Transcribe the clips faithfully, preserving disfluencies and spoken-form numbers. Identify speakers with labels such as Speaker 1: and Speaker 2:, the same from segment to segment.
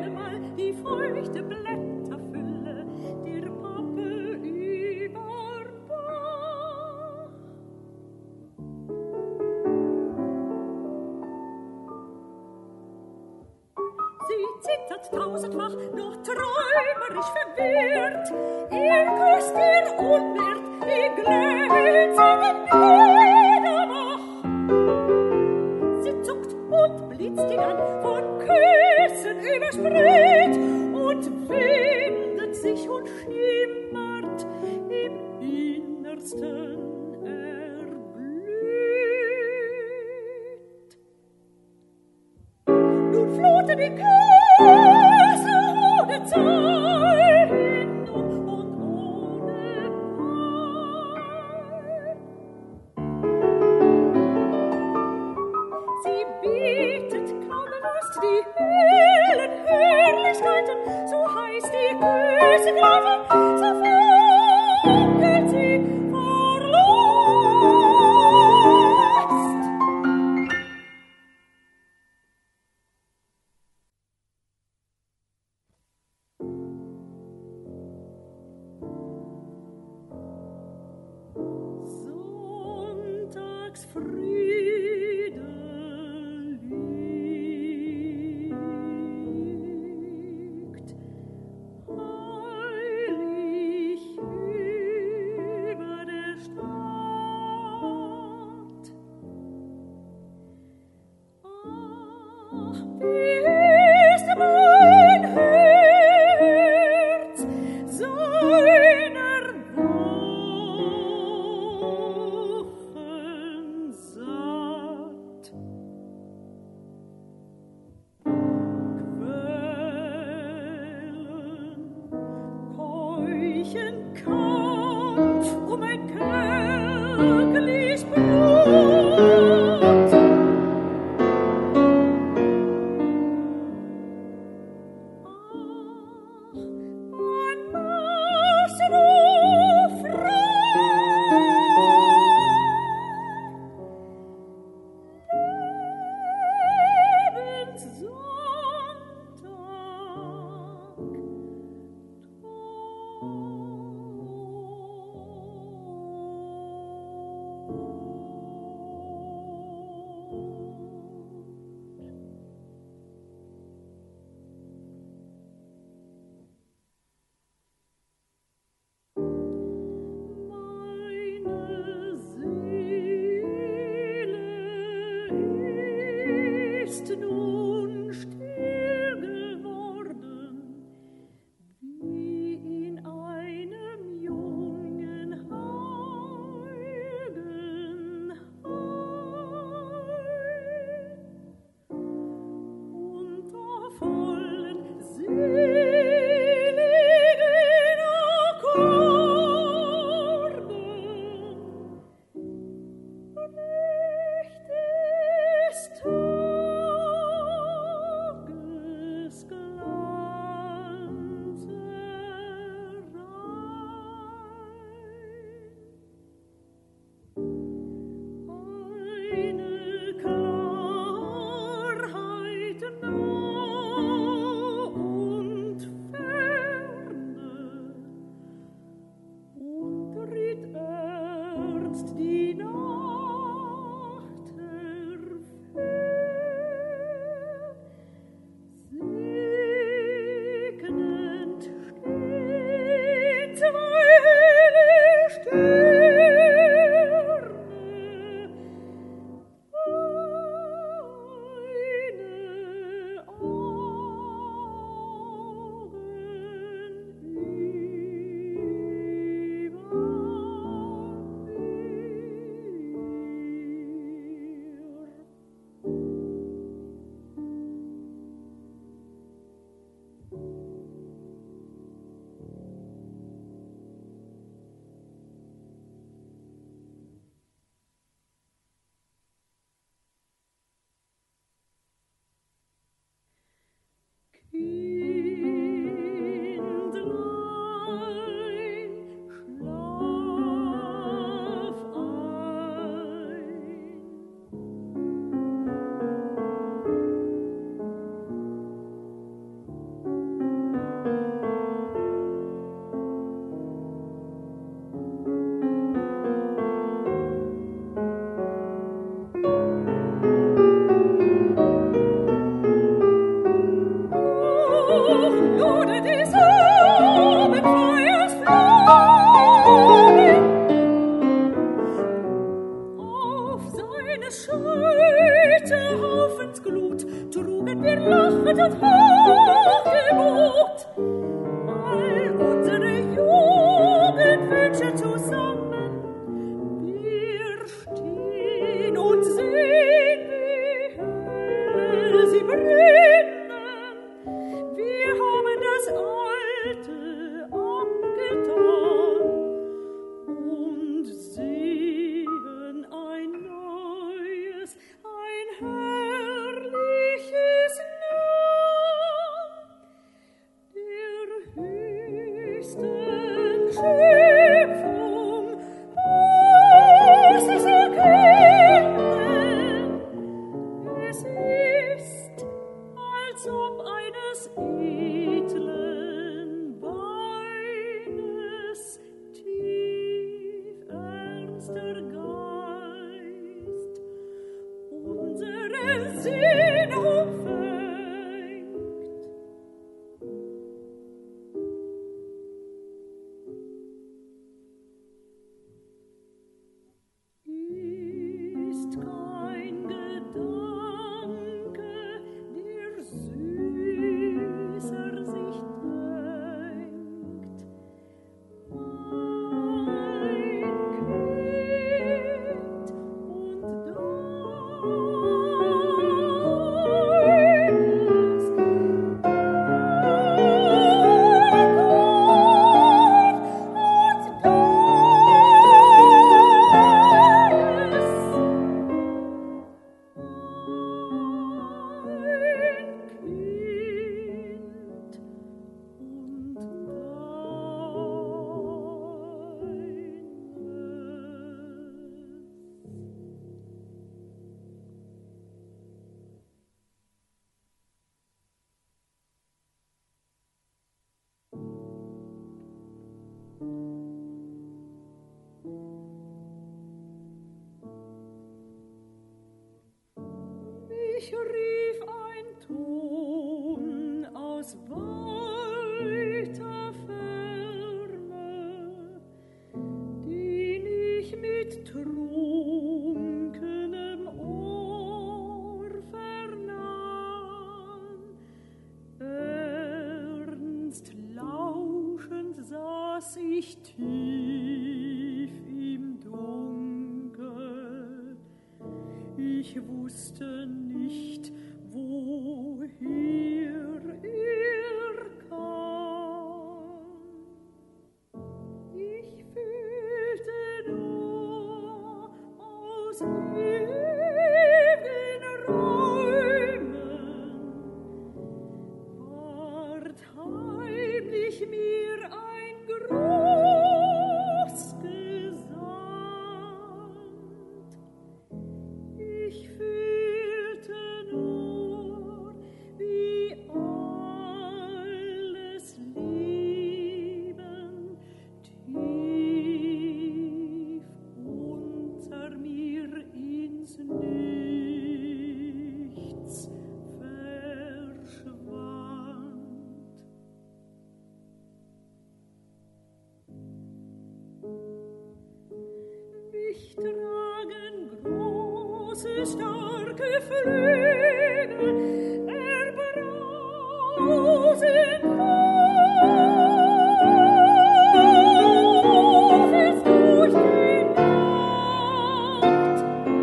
Speaker 1: mal die feuchte Blätterfülle der Pappe überm Bach. Sie zittert tausendfach, noch träumerisch verwirrt. Er küsst ihr unwirrt die glänzenden Niederbach. Sie zuckt und blitzt ihn an, von Küssen übersprüht und windet sich und schimmert im Innersten erblüht. Nun fluten die Küsse ohne Zahl hin und ohne Wahl. Sie bietet kaum Lust die hellen Herrlichkeiten, so heiß die Küsse gleiten, so funkelt sie vor Lust. Sonntagsfriede liegt heilig über der Stadt. Ach, wie ist mein Herz seiner Wochen satt. Quellen, keuchen Kampf um ein kärglich Blut. Ach, mein Maßruf Meine Seele ist nun still geworden, wie in einem jungen Heidenhain. Unter vollen seligen Akkorden bricht des Tages Glanz herein. Eine Klarheit nah und ferne und ritt ernst die Nacht herfähr. Segnend stehen zwei helle Sterne, eine Augen Kindlein, schlaf ein. mich rief ein Ton aus weiter Ferne, den ich mit trunkenem Ohr vernahm. Ernst lauschend saß ich tief im Dunkel. Ich wusste nicht, woher er kam. Ich fühlte nur aus ewigen Räumen ward heimlich mir ein Gruß gesandt. Ich fühlte nur, wie alles Leben tief unter mir ins Nichts verschwand. Mich tragen große, starke Flügel, erbrausen Hofes durch die Nacht.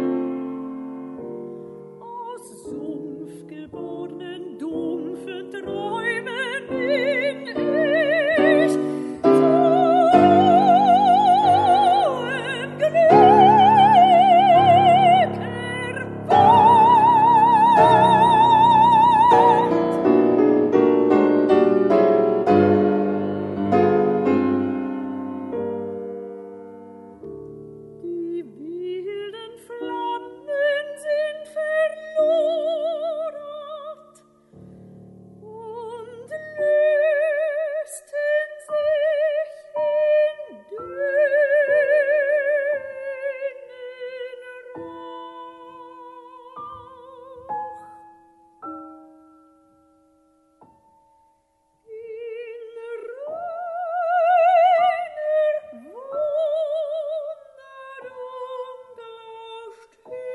Speaker 1: Aus sumpfgeborenen, dumpfen Träumen bin ich zu im Glück erwacht. Die wilden Flammen sind verloren und lösten sich in dünnen Rauch. In reiner Wunderung lauscht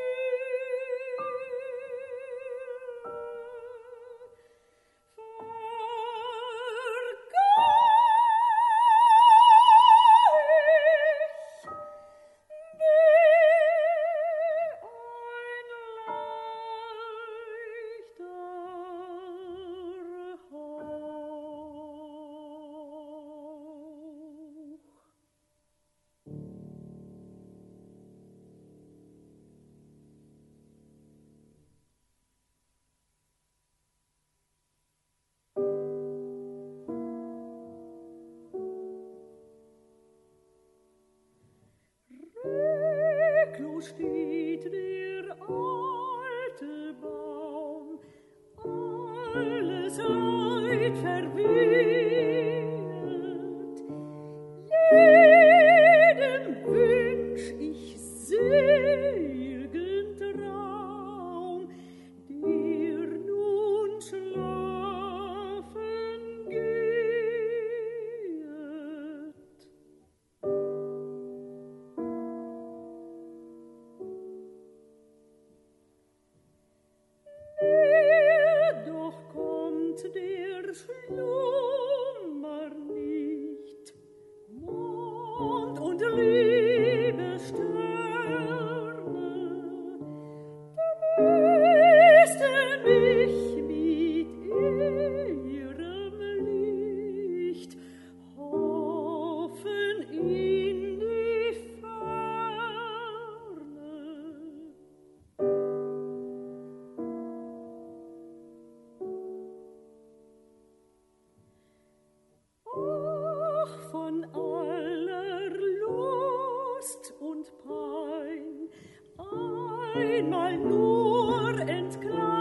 Speaker 1: reglos steht der alte Baum, alles Leid verweht. Jedem wünsch ich selgen Traum, der nun schlafen geht. Doch kommt der Schlummer nicht, Mond und Liebessterne trösten mich mit ihrem Licht, hoffen in die Ferne. Ach, von aller Lust und Pein einmal nur entkleiden,